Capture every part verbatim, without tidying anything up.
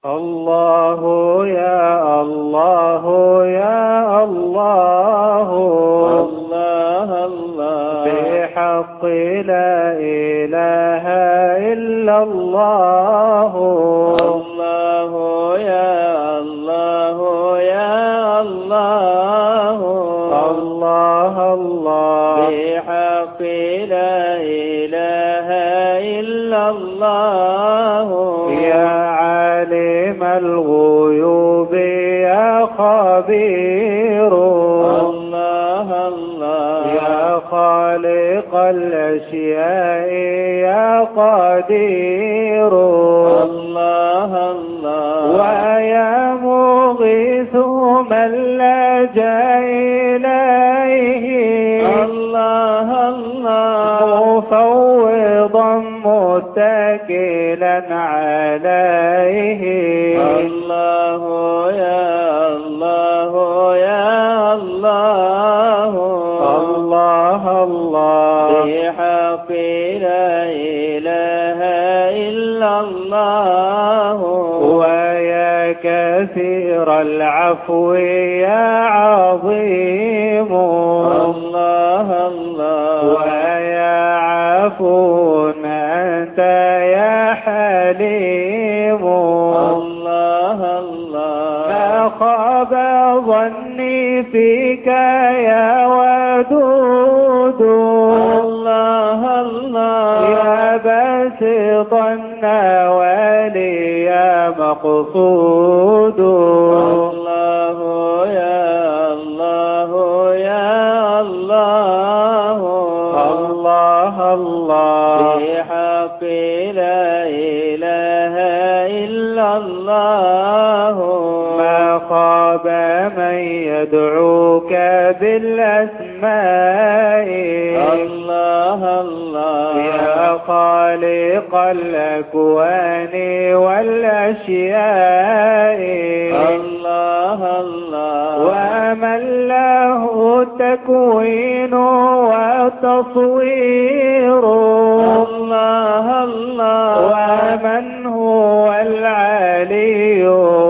الله يا الله يا الله الله الله بحق لا إله إلا الله الله يا الله يا الله الله الله بحق لا إله إلا الله يا عالم الغيوب يا خبير الله الله يا خالق الأشياء يا قدير الله الله ويا مغيث من لجأ إليه الله الله مفوضا متكلا عليه الله يا الله يا الله الله الله بحق لا إله إلا الله ويا كثير العفو يا عظيم الله الله ويا عفو أنت يا حليم الله الله ما خاب ظني فيك يا ودود الله الله يا باسط النوال يا مقصود الله يا الله يا الله الله الله بحق لا إله إلا الله ما خاب من يدعوك بالأسماء الله الله يا خالق الأكوان والأشياء الله الله ومن له التكوين والتصوير الله الله ومن هو العلي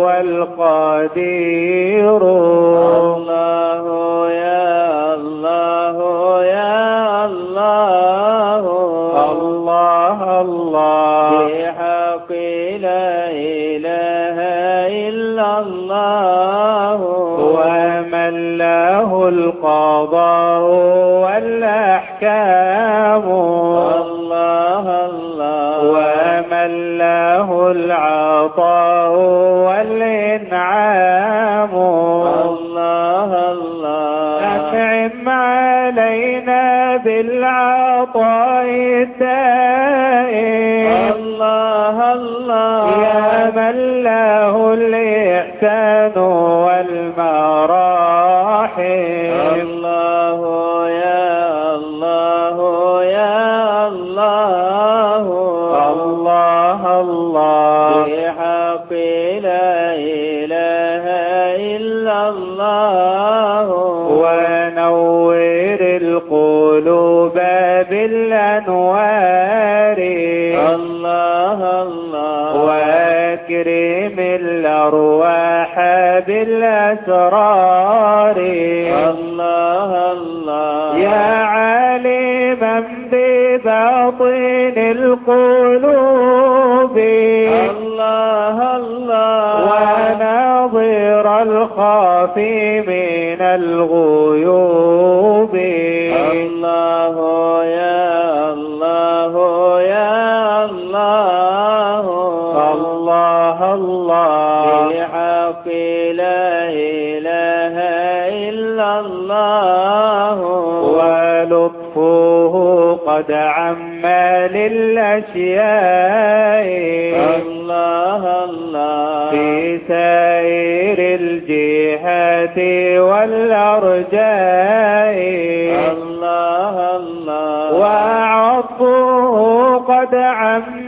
والقدير الله يا الله يا الله الله الله بحق لا إله إلا الله ومن له القضاء والأحكام الله الله ومن له العطاء والإنعام الله الله أنعم علينا بالعطاء الدائم الله الله يا من له الإحسان والمراحم الله يا الله يا الله الله الله بحق لا إله إلا الله ونور القلوب بالأنوار الله الله وأكرم الأرواح بالأسرار الله الله يا عالما بباطن القلوب الله الله وناظر الخافي من الغيوب الله يا الله يا الله الله الله بحق لا إله إلا الله ولطفه قد عم للأشياء الله الله في سائر الجهات والأرجاء الله الله وعطفه قد عم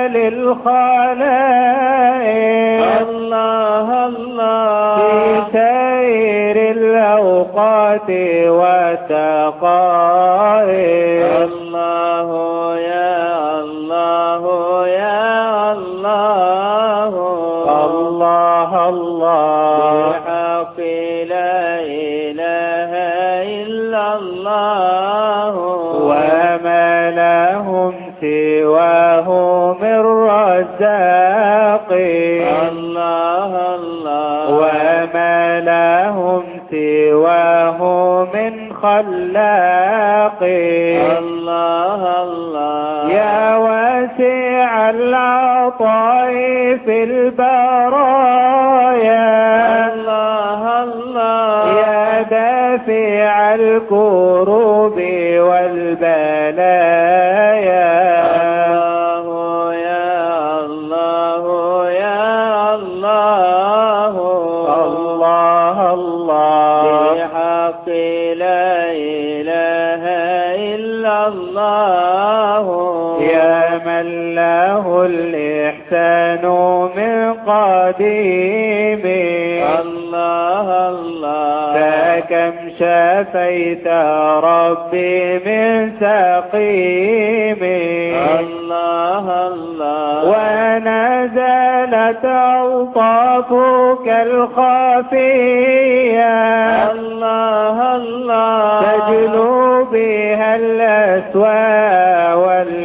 للخلائق الله الله في سائر الأوقات والدقائق الله يا الله يا الله الله بحق لا إله إلا الله وما لهم سواه من رزاق الله الله وما لهم سواه من خلاق الله الله يا واسع العطاء في البرايا الله الله يا دافع الكروب والبلايا الله يا الله يا الله الله الله بحق لا إله إلا الله يا من له الإحسان من قديم الله الله فكم شفيت ربي من سقيم الله الله ونزلت ألطافك الخفية الله الله تجلو بها الأسوى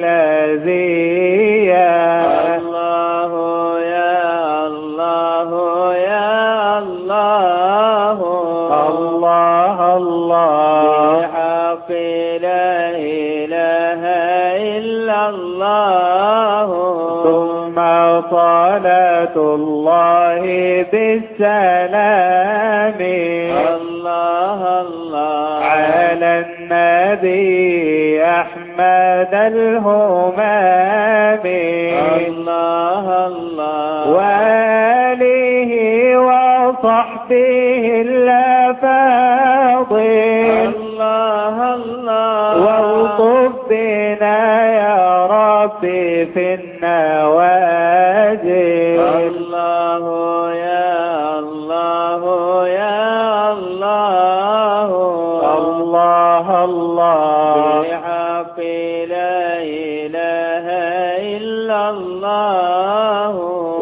واللذية الله يا الله يا الله الله الله بحق لا إله إلا الله ثم صلاة الله بالسلام الله الله على النبي أحمد الهمام الله الله وآله وصحبه الأفاضل الله الله والطف بنا يا ربي في النوازل الله يا الله يا الله الله الله بحق لا إله إلا الله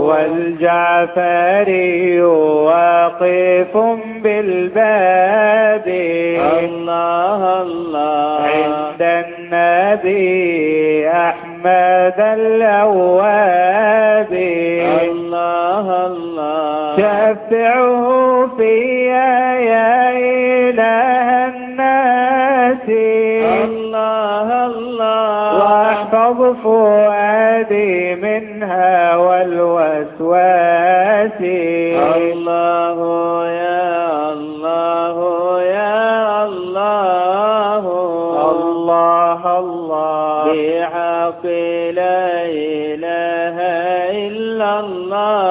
والجعفري واقف بالباب الله الله عند النبي أحمد الأواب الله الله شفعه فيا يا إله الناس الله الله واحفظ فؤادي منها والوسواس الله يا الله يا الله الله الله بحق لا إله إلا الله